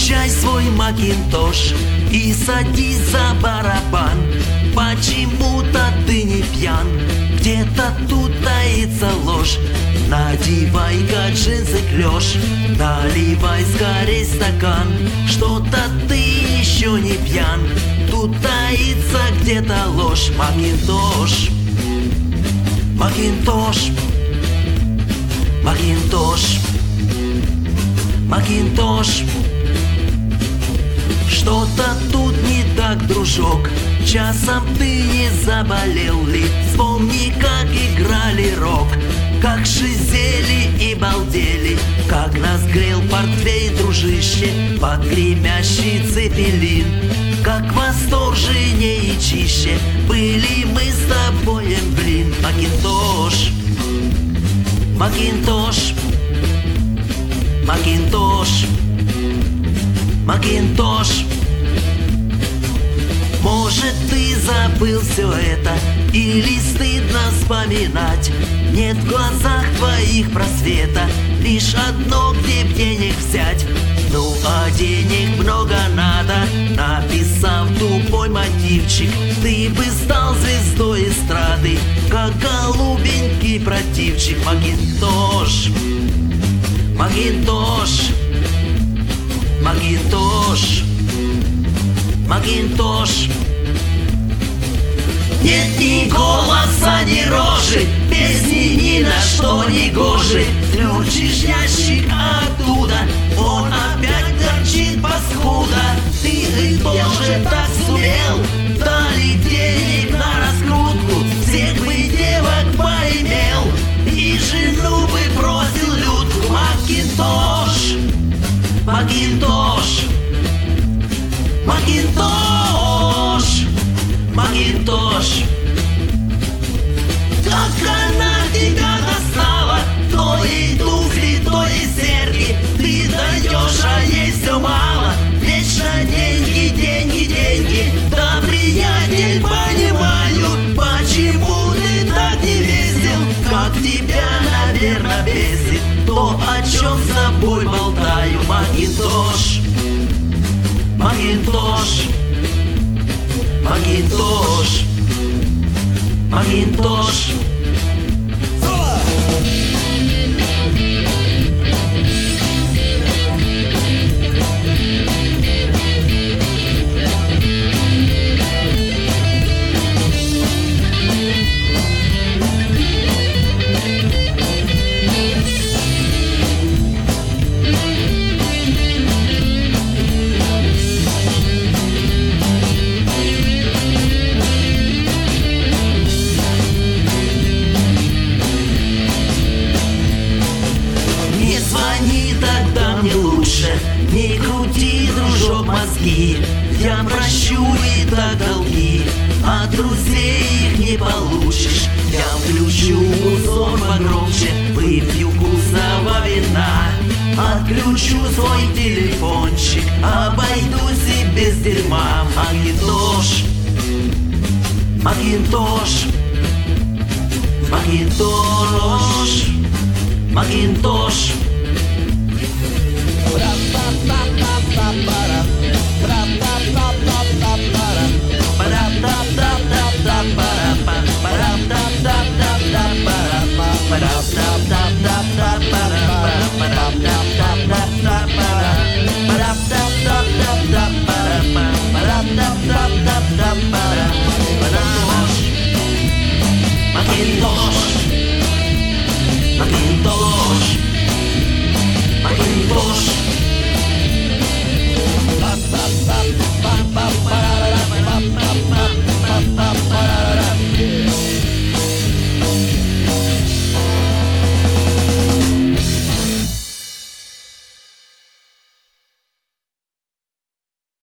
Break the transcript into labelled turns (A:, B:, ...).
A: Включай свой Макинтош и садись за барабан. Почему-то ты не пьян, где-то тут таится ложь. Надевай-ка джинсы клеш, наливай скорей стакан. Что-то ты еще не пьян, тут таится где-то ложь. Макинтош, Макинтош, Макинтош, Макинтош. Что-то тут не так, дружок, часом ты не заболел ли? Вспомни, как играли рок, как шизели и балдели, как нас грел портвейн, дружище, под гремящий цепелин. Как восторженнее и чище были мы с тобоем, блин. Макинтош, Макинтош, Макинтош, Макинтош. Может, ты забыл все это, или стыдно вспоминать? Нет в глазах твоих просвета, лишь одно, где б денег взять. Ну а денег много надо, написав тупой мотивчик, ты бы стал звездой эстрады, как голубенький противчик. Макинтош, Макинтош, Макинтош, Макинтош. Нет ни голоса, ни рожи, песни ни на что не гожи. Включишь ящик оттуда, он опять торчит паскуда. Ты тоже так сумел, дали денег на раскрутку, всех бы девок поимел и жену бы бросил людку. Макинтош, Макинтош, Макинтош, Макинтош. Как она тебя достала, то и туфли, то и серьги, ты даешь, а ей все мало. Вечно деньги, деньги, деньги. Да, приятель, понимаю, почему ты так не весел, как тебя, наверное, бесит то, о чем с тобой болтаю. Макинтош, Макинтош, Макинтош, Макинтош. Не крути, дружок, мозги, я прощу и так долги, а друзей их не получишь. Я включу музон погромче, выпью вкусного вина, отключу свой телефончик, обойдусь и без дерьма. Макинтош, Макинтош, Макинтош, Макинтош.